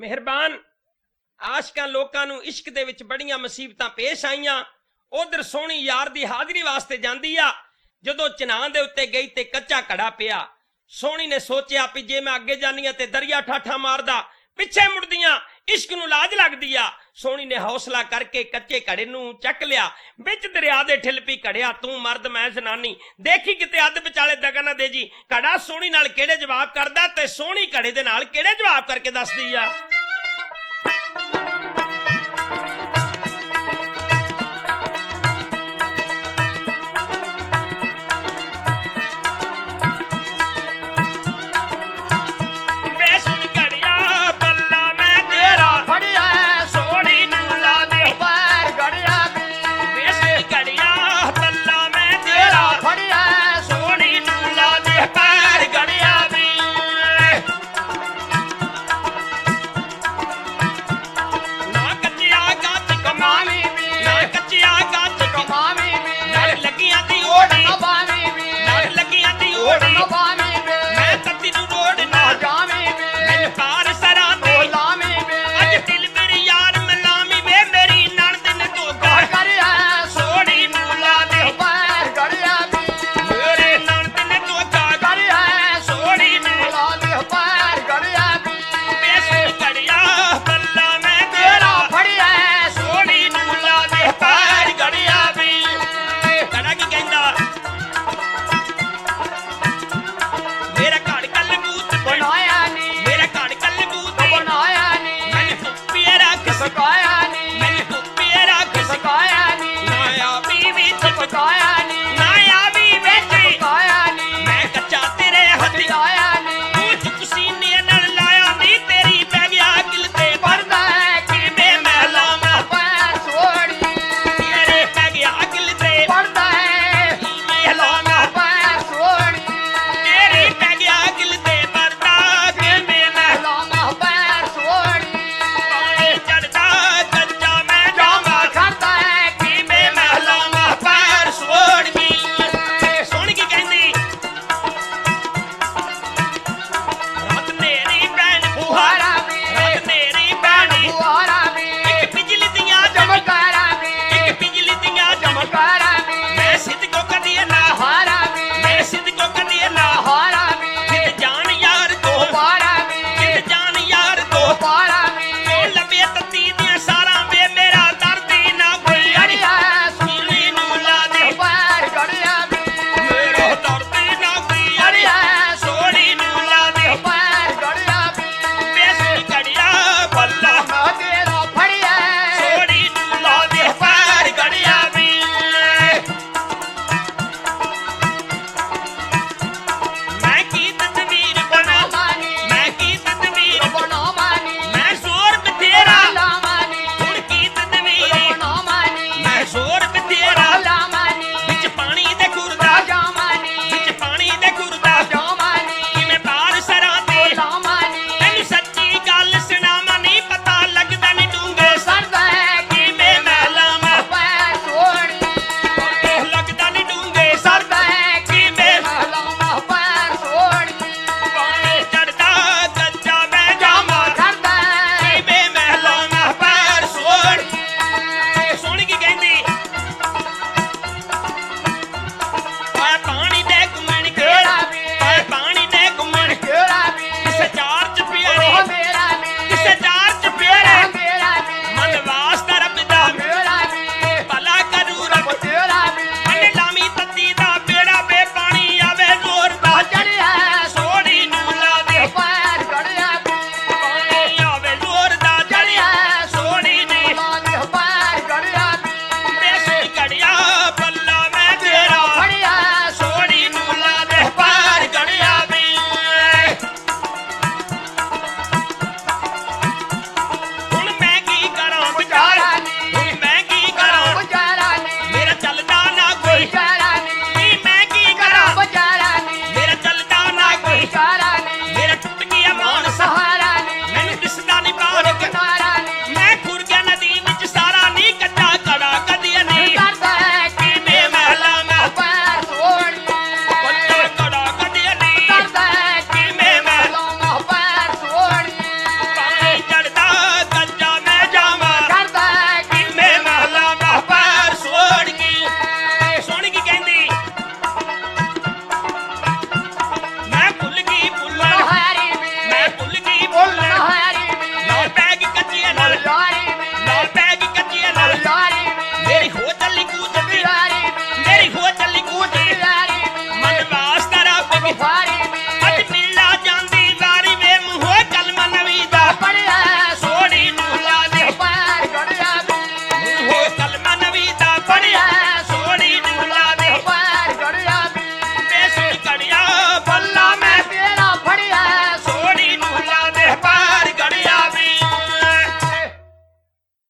मेहरबान आशकां लोकां नूं इश्क दे विच बड़ियां मुसीबतां पेश आईयां। उधर सोहनी यार दी हाज़री वास्ते जांदी आ। जदों चनां दे उत्ते गई ते कच्चा घड़ा पिया। सोहनी ने सोचिया भी जे मैं अगे जानी ते दरिया ठाठा मारदा, पिछे मुड़दियां इश्क नूं लाज लगदी आ। सोहनी ने हौसला करके कच्चे घड़े नूं चक लिया, बिच दरिया दे ठिल पी घड़िया तू मर्द मैं जनानी, देखी किते अध विचाले दगा ना दे जी। घड़ा सोहनी नाल किहड़े जवाब करदा ते सोहनी घड़े दे नाल किहड़े जवाब करके दसदी आ।